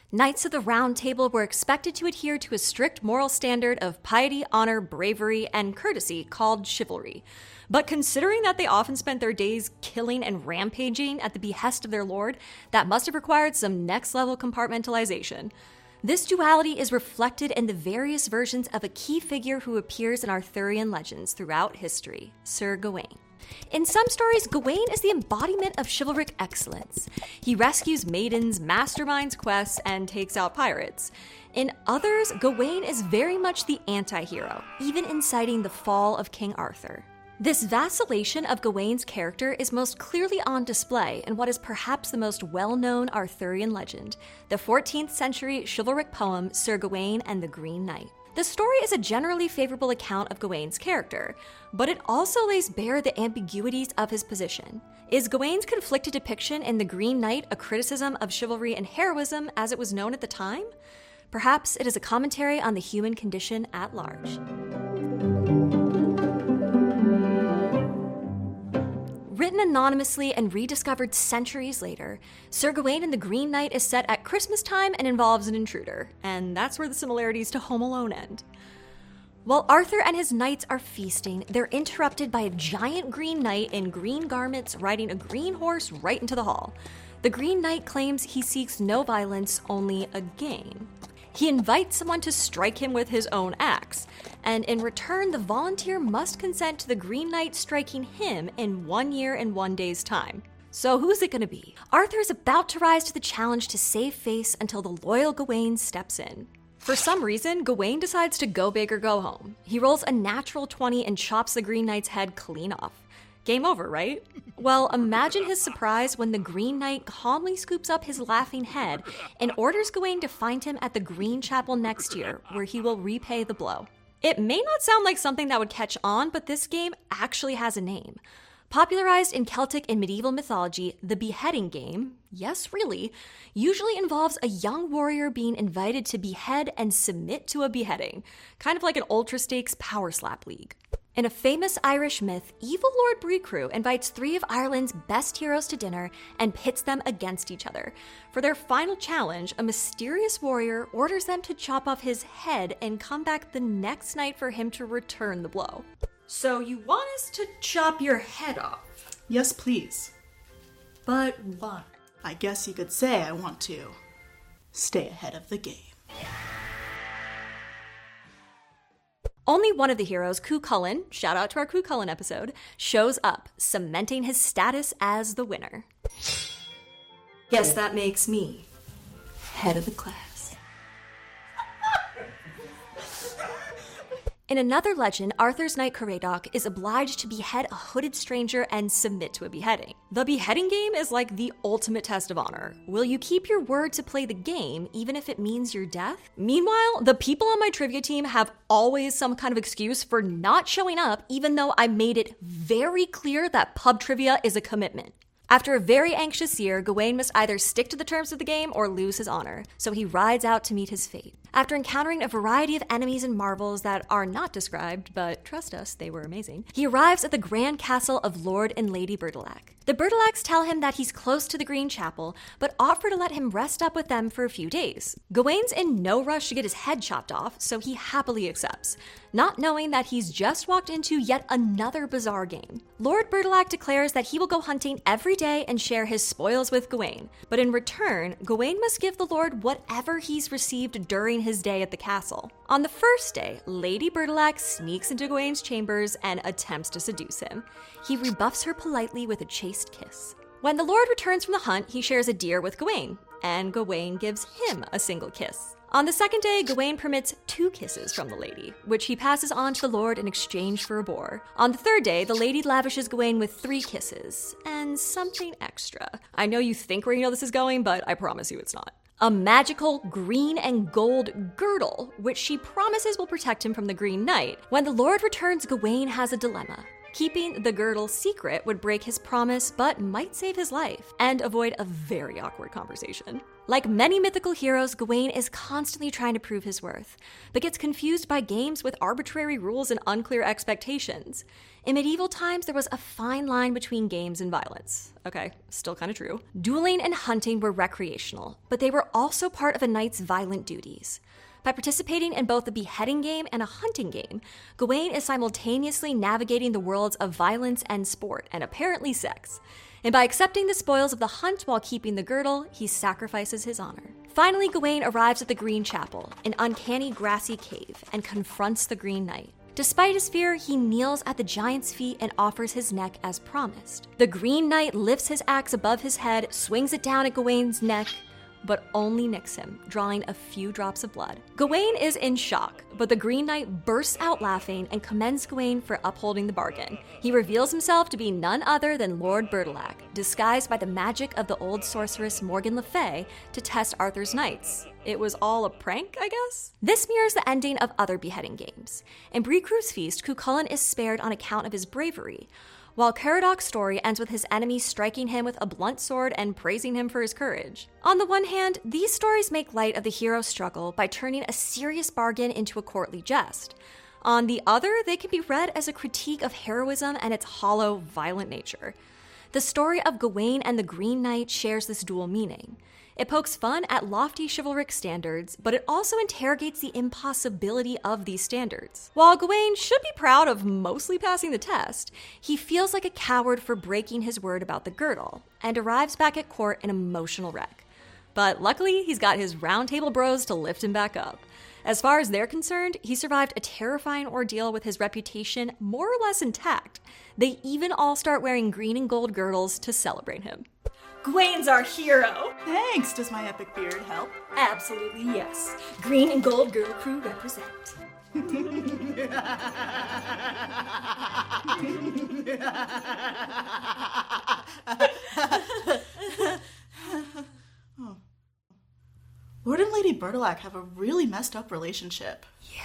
Knights of the Round Table were expected to adhere to a strict moral standard of piety, honor, bravery, and courtesy called chivalry. But considering that they often spent their days killing and rampaging at the behest of their lord, that must have required some next-level compartmentalization. This duality is reflected in the various versions of a key figure who appears in Arthurian legends throughout history, Sir Gawain. In some stories, Gawain is the embodiment of chivalric excellence. He rescues maidens, masterminds quests, and takes out pirates. In others, Gawain is very much the anti-hero, even inciting the fall of King Arthur. This vacillation of Gawain's character is most clearly on display in what is perhaps the most well-known Arthurian legend, the 14th century chivalric poem Sir Gawain and the Green Knight. The story is a generally favorable account of Gawain's character, but it also lays bare the ambiguities of his position. Is Gawain's conflicted depiction in The Green Knight a criticism of chivalry and heroism as it was known at the time? Perhaps it is a commentary on the human condition at large. Written anonymously and rediscovered centuries later, Sir Gawain and the Green Knight is set at Christmas time and involves an intruder, and that's where the similarities to Home Alone end. While Arthur and his knights are feasting, they're interrupted by a giant green knight in green garments riding a green horse right into the hall. The Green Knight claims he seeks no violence, only a game. He invites someone to strike him with his own axe, and in return, the volunteer must consent to the Green Knight striking him in 1 year and 1 day's time. So who's it gonna be? Arthur is about to rise to the challenge to save face until the loyal Gawain steps in. For some reason, Gawain decides to go big or go home. He rolls a natural 20 and chops the Green Knight's head clean off. Game over, right? Well, imagine his surprise when the Green Knight calmly scoops up his laughing head and orders Gawain to find him at the Green Chapel next year, where he will repay the blow. It may not sound like something that would catch on, but this game actually has a name. Popularized in Celtic and medieval mythology, the beheading game, yes really, usually involves a young warrior being invited to behead and submit to a beheading, kind of like an ultra-stakes power slap league. In a famous Irish myth, evil Lord Breecrew invites 3 of Ireland's best heroes to dinner and pits them against each other. For their final challenge, a mysterious warrior orders them to chop off his head and come back the next night for him to return the blow. So you want us to chop your head off? Yes, please. But why? I guess you could say I want to stay ahead of the game. Only one of the heroes, Cuchulainn, shout out to our Cuchulainn episode, shows up, cementing his status as the winner. Yes, that makes me head of the class. In another legend, Arthur's knight Caradoc is obliged to behead a hooded stranger and submit to a beheading. The beheading game is like the ultimate test of honor. Will you keep your word to play the game, even if it means your death? Meanwhile, the people on my trivia team have always some kind of excuse for not showing up, even though I made it very clear that pub trivia is a commitment. After a very anxious year, Gawain must either stick to the terms of the game or lose his honor, so he rides out to meet his fate. After encountering a variety of enemies and marvels that are not described, but trust us, they were amazing, he arrives at the grand castle of Lord and Lady Bertilac. The Bertilacs tell him that he's close to the Green Chapel, but offer to let him rest up with them for a few days. Gawain's in no rush to get his head chopped off, so he happily accepts, not knowing that he's just walked into yet another bizarre game. Lord Bertilac declares that he will go hunting every day and share his spoils with Gawain, but in return, Gawain must give the Lord whatever he's received during his day at the castle. On the first day, Lady Bertilac sneaks into Gawain's chambers and attempts to seduce him. He rebuffs her politely with a chaste kiss. When the Lord returns from the hunt, he shares a deer with Gawain, and Gawain gives him a single kiss. On the second day, Gawain permits 2 kisses from the lady, which he passes on to the Lord in exchange for a boar. On the third day, the lady lavishes Gawain with 3 kisses, and something extra. I know you think where this is going, but I promise you it's not. A magical green and gold girdle, which she promises will protect him from the Green Knight. When the Lord returns, Gawain has a dilemma. Keeping the girdle secret would break his promise, but might save his life, and avoid a very awkward conversation. Like many mythical heroes, Gawain is constantly trying to prove his worth, but gets confused by games with arbitrary rules and unclear expectations. In medieval times, there was a fine line between games and violence. Okay, still kind of true. Dueling and hunting were recreational, but they were also part of a knight's violent duties. By participating in both a beheading game and a hunting game, Gawain is simultaneously navigating the worlds of violence and sport, and apparently sex. And by accepting the spoils of the hunt while keeping the girdle, he sacrifices his honor. Finally, Gawain arrives at the Green Chapel, an uncanny grassy cave, and confronts the Green Knight. Despite his fear, he kneels at the giant's feet and offers his neck as promised. The Green Knight lifts his axe above his head, swings it down at Gawain's neck, but only nicks him, drawing a few drops of blood. Gawain is in shock, but the Green Knight bursts out laughing and commends Gawain for upholding the bargain. He reveals himself to be none other than Lord Bertilac, disguised by the magic of the old sorceress Morgan Le Fay to test Arthur's knights. It was all a prank, I guess? This mirrors the ending of other beheading games. In Bree Cru's Feast, Cuchulainn is spared on account of his bravery, while Caradoc's story ends with his enemies striking him with a blunt sword and praising him for his courage. On the one hand, these stories make light of the hero's struggle by turning a serious bargain into a courtly jest. On the other, they can be read as a critique of heroism and its hollow, violent nature. The story of Gawain and the Green Knight shares this dual meaning. It pokes fun at lofty chivalric standards, but it also interrogates the impossibility of these standards. While Gawain should be proud of mostly passing the test, he feels like a coward for breaking his word about the girdle, and arrives back at court an emotional wreck. But luckily, he's got his Round Table bros to lift him back up. As far as they're concerned, he survived a terrifying ordeal with his reputation more or less intact. They even all start wearing green and gold girdles to celebrate him. Gawain's our hero! Thanks! Does my epic beard help? Absolutely yes. Green and gold girdle crew represent. Lord and Lady Bertilac have a really messed up relationship.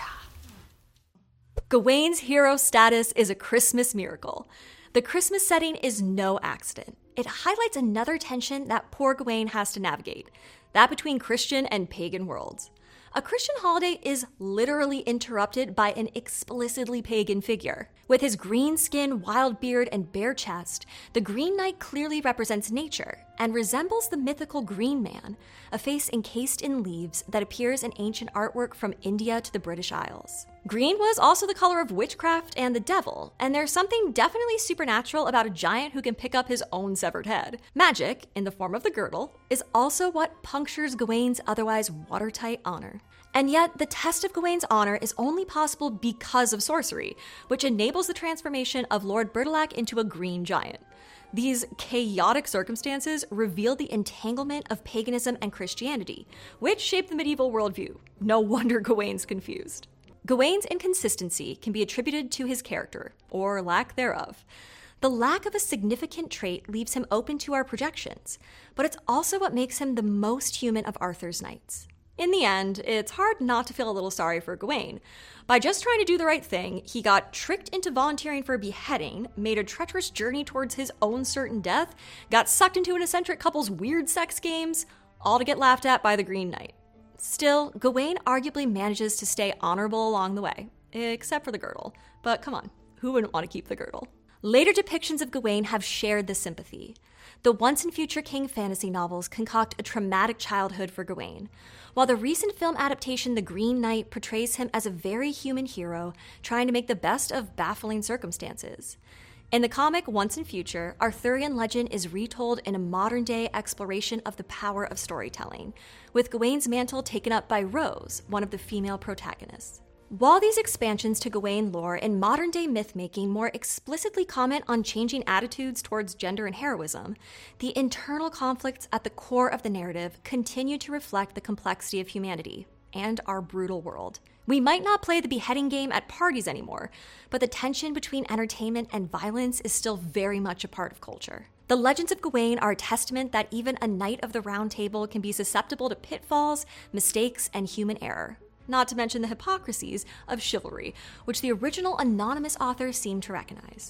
Yeah. Gawain's hero status is a Christmas miracle. The Christmas setting is no accident. It highlights another tension that poor Gawain has to navigate, that between Christian and pagan worlds. A Christian holiday is literally interrupted by an explicitly pagan figure. With his green skin, wild beard, and bare chest, the Green Knight clearly represents nature and resembles the mythical Green Man, a face encased in leaves that appears in ancient artwork from India to the British Isles. Green was also the color of witchcraft and the devil, and there's something definitely supernatural about a giant who can pick up his own severed head. Magic, in the form of the girdle, is also what punctures Gawain's otherwise watertight honor. And yet, the test of Gawain's honor is only possible because of sorcery, which enables the transformation of Lord Bertilac into a green giant. These chaotic circumstances reveal the entanglement of paganism and Christianity, which shaped the medieval worldview. No wonder Gawain's confused. Gawain's inconsistency can be attributed to his character, or lack thereof. The lack of a significant trait leaves him open to our projections, but it's also what makes him the most human of Arthur's knights. In the end, it's hard not to feel a little sorry for Gawain. By just trying to do the right thing, he got tricked into volunteering for a beheading, made a treacherous journey towards his own certain death, got sucked into an eccentric couple's weird sex games, all to get laughed at by the Green Knight. Still, Gawain arguably manages to stay honorable along the way, except for the girdle. But come on, who wouldn't want to keep the girdle? Later depictions of Gawain have shared this sympathy. The Once and Future King fantasy novels concoct a traumatic childhood for Gawain, while the recent film adaptation The Green Knight portrays him as a very human hero trying to make the best of baffling circumstances. In the comic Once and Future, Arthurian legend is retold in a modern-day exploration of the power of storytelling, with Gawain's mantle taken up by Rose, one of the female protagonists. While these expansions to Gawain lore in modern-day myth-making more explicitly comment on changing attitudes towards gender and heroism, the internal conflicts at the core of the narrative continue to reflect the complexity of humanity and our brutal world. We might not play the beheading game at parties anymore, but the tension between entertainment and violence is still very much a part of culture. The legends of Gawain are a testament that even a knight of the Round Table can be susceptible to pitfalls, mistakes, and human error. Not to mention the hypocrisies of chivalry, which the original anonymous author seemed to recognize.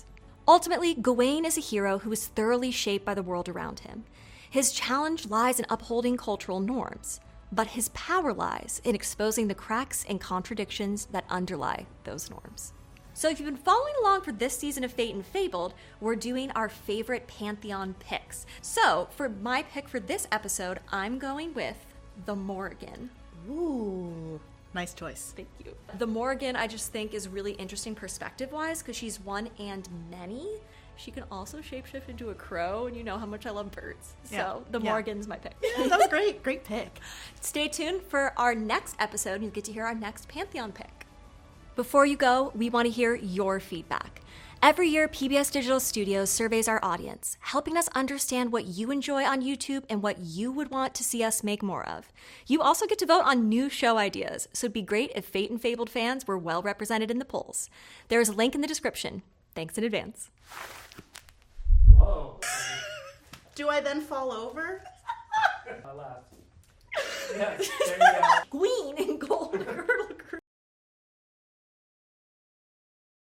Ultimately, Gawain is a hero who is thoroughly shaped by the world around him. His challenge lies in upholding cultural norms, but his power lies in exposing the cracks and contradictions that underlie those norms. So if you've been following along for this season of Fate and Fabled, we're doing our favorite Pantheon picks. So for my pick for this episode, I'm going with the Morrigan. Ooh, nice choice. Thank you. The Morrigan, I just think, is really interesting perspective-wise because she's one and many. She can also shapeshift into a crow, and you know how much I love birds. So the Morrigan's my pick. Yeah, that was great. Great pick. Stay tuned for our next episode, and you'll get to hear our next Pantheon pick. Before you go, we want to hear your feedback. Every year, PBS Digital Studios surveys our audience, helping us understand what you enjoy on YouTube and what you would want to see us make more of. You also get to vote on new show ideas, so it'd be great if Fate and Fabled fans were well represented in the polls. There is a link in the description. Thanks in advance. Whoa. Do I then fall over? I laughed. Yes, there you go. Queen in gold girdle